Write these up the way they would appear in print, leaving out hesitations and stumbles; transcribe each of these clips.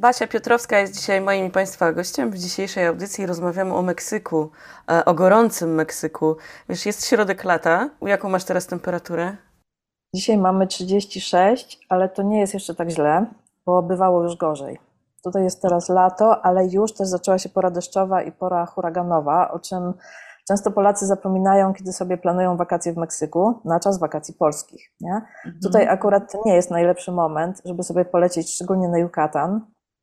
Basia Piotrowska jest dzisiaj moim i Państwa gościem. W dzisiejszej audycji rozmawiamy o Meksyku, o gorącym Meksyku. Wiesz, jest środek lata. Jaką masz teraz temperaturę? Dzisiaj mamy 36, ale to nie jest jeszcze tak źle, bo bywało już gorzej. Tutaj jest teraz lato, ale już też zaczęła się pora deszczowa i pora huraganowa, o czym często Polacy zapominają, kiedy sobie planują wakacje w Meksyku na czas wakacji polskich. Nie? Tutaj akurat nie jest najlepszy moment, żeby sobie polecieć, szczególnie na Yucatan,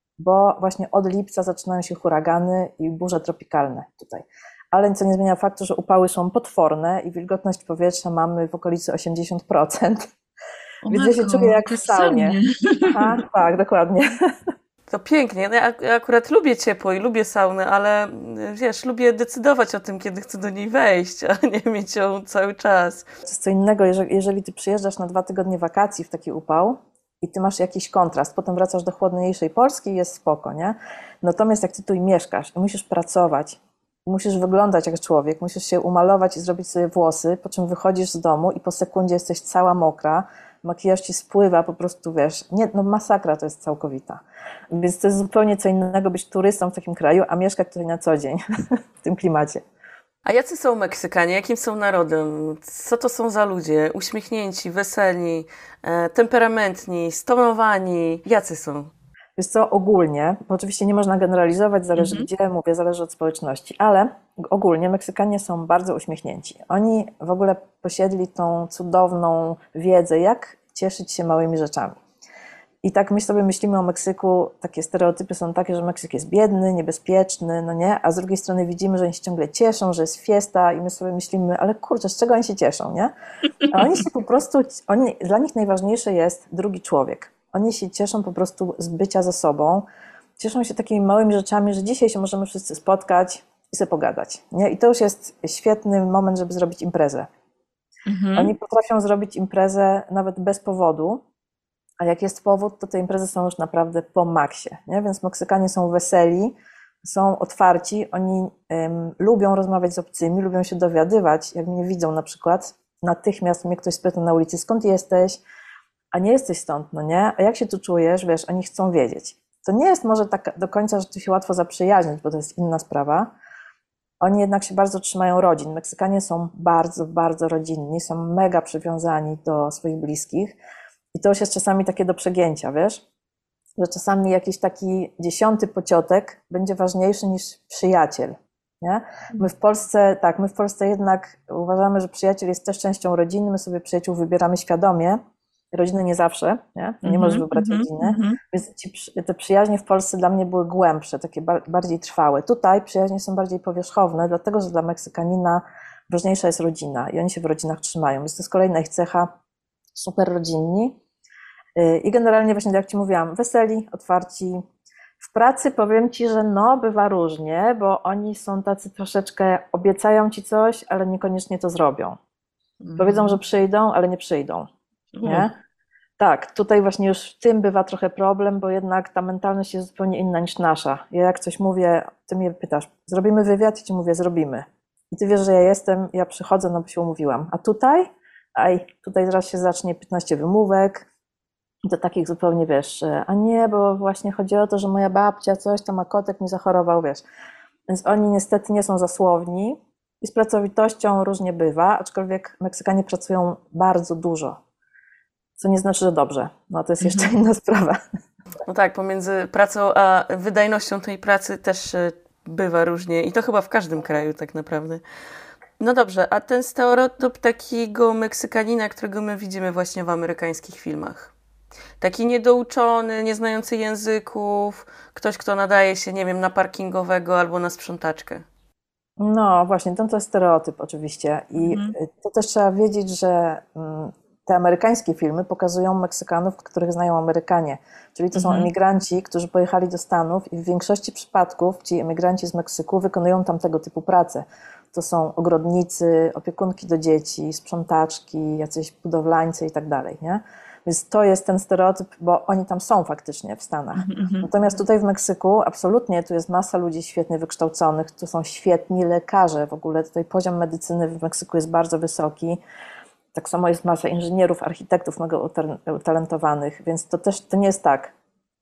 bo właśnie od lipca zaczynają się huragany i burze tropikalne tutaj. Ale co nie zmienia faktu, że upały są potworne i wilgotność powietrza mamy w okolicy 80%. O Więc ja się matko, czuję jak w tak saunie. sennie. Aha, tak, dokładnie. To pięknie. No ja akurat lubię ciepło i lubię saunę, ale wiesz, lubię decydować o tym, kiedy chcę do niej wejść, a nie mieć ją cały czas. To jest co innego, jeżeli ty przyjeżdżasz na 2 tygodnie wakacji w taki upał i ty masz jakiś kontrast, potem wracasz do chłodniejszej Polski i jest spoko, nie? Natomiast jak ty tu mieszkasz i musisz pracować, musisz wyglądać jak człowiek, musisz się umalować i zrobić sobie włosy, po czym wychodzisz z domu i po sekundzie jesteś cała mokra, makijaż ci spływa, po prostu wiesz, nie, no masakra to jest całkowita. Więc to jest zupełnie co innego być turystą w takim kraju, a mieszkać tutaj na co dzień w tym klimacie. A jacy są Meksykanie? Jakim są narodem? Co to są za ludzie? Uśmiechnięci, weseli, temperamentni, stonowani? Jacy są? Wiesz co, ogólnie, bo oczywiście nie można generalizować, zależy gdzie, mówię, zależy od społeczności, ale ogólnie Meksykanie są bardzo uśmiechnięci. Oni w ogóle posiedli tą cudowną wiedzę, jak cieszyć się małymi rzeczami. I tak my sobie myślimy o Meksyku, takie stereotypy są takie, że Meksyk jest biedny, niebezpieczny, no nie? A z drugiej strony widzimy, że oni się ciągle cieszą, że jest fiesta i my sobie myślimy, ale kurczę, z czego oni się cieszą, nie? A oni się po prostu, dla nich najważniejszy jest drugi człowiek. Oni się cieszą po prostu z bycia ze sobą, cieszą się takimi małymi rzeczami, że dzisiaj się możemy wszyscy spotkać i sobie pogadać, nie? I to już jest świetny moment, żeby zrobić imprezę. Oni potrafią zrobić imprezę nawet bez powodu, a jak jest powód, to te imprezy są już naprawdę po maksie, nie? Więc Meksykanie są weseli, są otwarci, oni lubią rozmawiać z obcymi, lubią się dowiadywać, jak mnie widzą na przykład, natychmiast mnie ktoś spyta na ulicy, skąd jesteś, a nie jesteś stąd, no nie? A jak się tu czujesz? Wiesz, oni chcą wiedzieć. To nie jest może tak do końca, że tu się łatwo zaprzyjaźnić, bo to jest inna sprawa. Oni jednak się bardzo trzymają rodzin. Meksykanie są bardzo, bardzo rodzinni, są mega przywiązani do swoich bliskich. I to już jest czasami takie do przegięcia, wiesz? Że czasami jakiś taki 10. pociotek będzie ważniejszy niż przyjaciel, nie? My w Polsce jednak uważamy, że przyjaciel jest też częścią rodziny, my sobie przyjaciół wybieramy świadomie, rodziny nie zawsze, nie możesz wybrać rodziny, więc te przyjaźnie w Polsce dla mnie były głębsze, takie bardziej trwałe. Tutaj przyjaźnie są bardziej powierzchowne, dlatego że dla Meksykanina ważniejsza jest rodzina i oni się w rodzinach trzymają, więc to jest kolejna ich cecha, super rodzinni i generalnie właśnie, jak Ci mówiłam, weseli, otwarci. W pracy powiem Ci, że no, bywa różnie, bo oni są tacy troszeczkę, obiecają Ci coś, ale niekoniecznie to zrobią. Powiedzą, że przyjdą, ale nie przyjdą. Nie? Tak, tutaj właśnie już w tym bywa trochę problem, bo jednak ta mentalność jest zupełnie inna niż nasza. Ja jak coś mówię, Ty mnie pytasz, zrobimy wywiad? I Ci mówię, zrobimy. I Ty wiesz, że ja przychodzę, no bo się umówiłam. A tutaj? Tutaj zaraz się zacznie 15 wymówek, do takich zupełnie, wiesz, a nie, bo właśnie chodzi o to, że moja babcia coś tam, a kotek mi zachorował, wiesz. Więc oni niestety nie są za słowni i z pracowitością różnie bywa, aczkolwiek Meksykanie pracują bardzo dużo, co nie znaczy, że dobrze. No to jest jeszcze inna sprawa. No tak, pomiędzy pracą a wydajnością tej pracy też bywa różnie i to chyba w każdym kraju tak naprawdę. No dobrze, a ten stereotyp takiego Meksykanina, którego my widzimy właśnie w amerykańskich filmach. Taki niedouczony, nieznający języków, ktoś, kto nadaje się, nie wiem, na parkingowego albo na sprzątaczkę. No właśnie, to jest stereotyp oczywiście i to też trzeba wiedzieć, że te amerykańskie filmy pokazują Meksykanów, których znają Amerykanie, czyli to są emigranci, którzy pojechali do Stanów i w większości przypadków ci emigranci z Meksyku wykonują tam tego typu pracę. To są ogrodnicy, opiekunki do dzieci, sprzątaczki, jacyś budowlańcy i tak dalej, nie? Więc to jest ten stereotyp, bo oni tam są faktycznie w Stanach. Natomiast tutaj w Meksyku absolutnie tu jest masa ludzi świetnie wykształconych, tu są świetni lekarze w ogóle. Tutaj poziom medycyny w Meksyku jest bardzo wysoki. Tak samo jest masa inżynierów, architektów mega utalentowanych, więc to też to nie jest tak,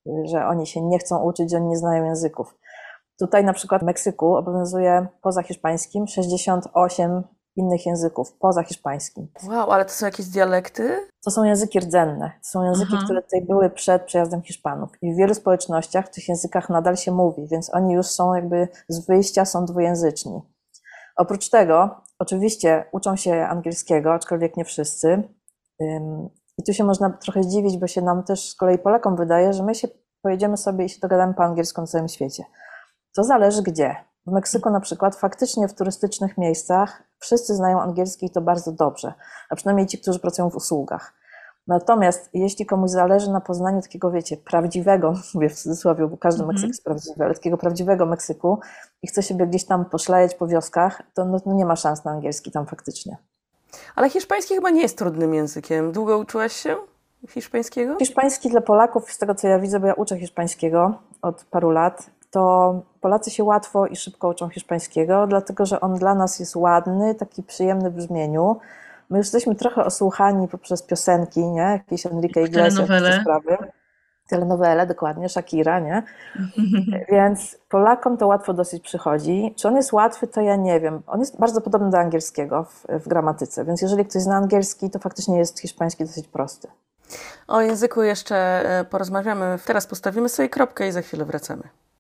że oni się nie chcą uczyć, że oni nie znają języków. Tutaj na przykład w Meksyku obowiązuje poza hiszpańskim 68 innych języków, poza hiszpańskim. Wow, ale to są jakieś dialekty? To są języki rdzenne. To są języki, które tutaj były przed przyjazdem Hiszpanów. I w wielu społecznościach w tych językach nadal się mówi, więc oni już są jakby z wyjścia są dwujęzyczni. Oprócz tego, oczywiście uczą się angielskiego, aczkolwiek nie wszyscy. I tu się można trochę zdziwić, bo się nam też z kolei Polakom wydaje, że my się pojedziemy sobie i się dogadamy po angielsku na całym świecie. To zależy gdzie. W Meksyku na przykład faktycznie w turystycznych miejscach wszyscy znają angielski i to bardzo dobrze, a przynajmniej ci, którzy pracują w usługach. Natomiast jeśli komuś zależy na poznaniu takiego, wiecie, prawdziwego, mówię w cudzysłowie, bo każdy Meksyk jest prawdziwy, ale takiego prawdziwego Meksyku i chce się gdzieś tam poszlajać po wioskach, to nie ma szans na angielski tam faktycznie. Ale hiszpański chyba nie jest trudnym językiem. Długo uczyłaś się hiszpańskiego? Hiszpański dla Polaków, z tego co ja widzę, bo ja uczę hiszpańskiego od paru lat, to Polacy się łatwo i szybko uczą hiszpańskiego, dlatego że on dla nas jest ładny, taki przyjemny w brzmieniu. My już jesteśmy trochę osłuchani poprzez piosenki, nie? Jakieś Enrique Iglesias, te sprawy. Telenowele, dokładnie, Shakira, nie? Więc Polakom to łatwo dosyć przychodzi. Czy on jest łatwy, to ja nie wiem. On jest bardzo podobny do angielskiego w gramatyce, więc jeżeli ktoś zna angielski, to faktycznie jest hiszpański dosyć prosty. O języku jeszcze porozmawiamy. Teraz postawimy sobie kropkę i za chwilę wracamy.